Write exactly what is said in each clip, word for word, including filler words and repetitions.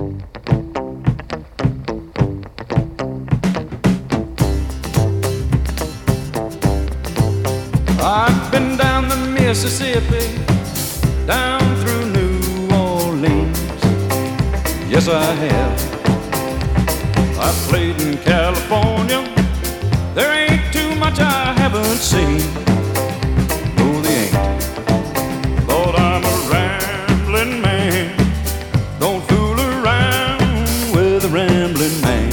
I've been down the Mississippi, down through New Orleans. Yes, I have. I've played in California. There ain't too much I haven't seen. No, they ain't. Lord, I'm a rambling man. Don't fool around with a rambling man.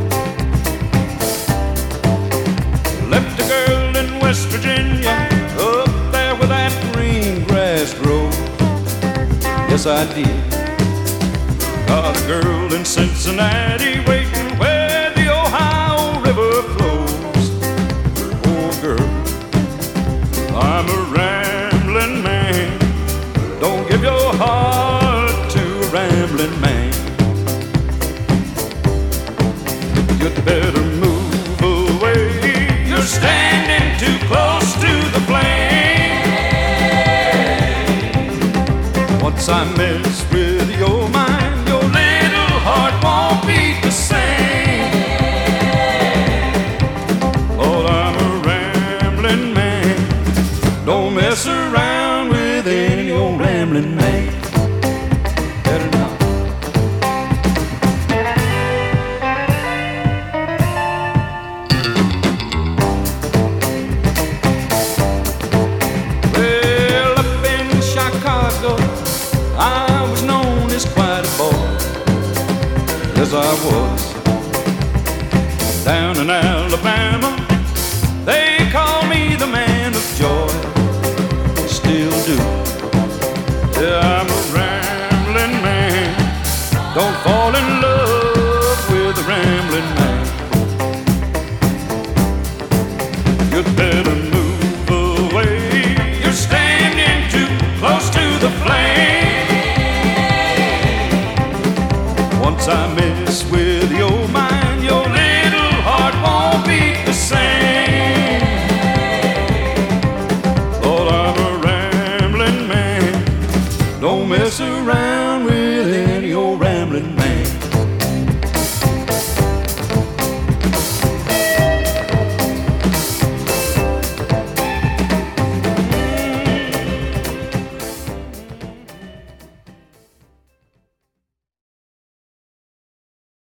Left a girl in West Virginia, up there where that green grass grows. Yes, I did. Got a girl in Cincinnati waiting where the Ohio River flows. Oh, girl, I'm a rambling man. Don't give your heart to a rambling man. You'd better move away. You're standing too close to the flame. Once I mess with your mind, your little heart won't beat the same. Lord, I'm a rambling man. Don't mess around with any old rambling man. Better not. Well, up in Chicago, I was known as quite a boy. Yes, I was. Down in Alabama, they call me the man of joy. Still do. Yeah, I'm a rambling man. Don't fall in love with a rambling man.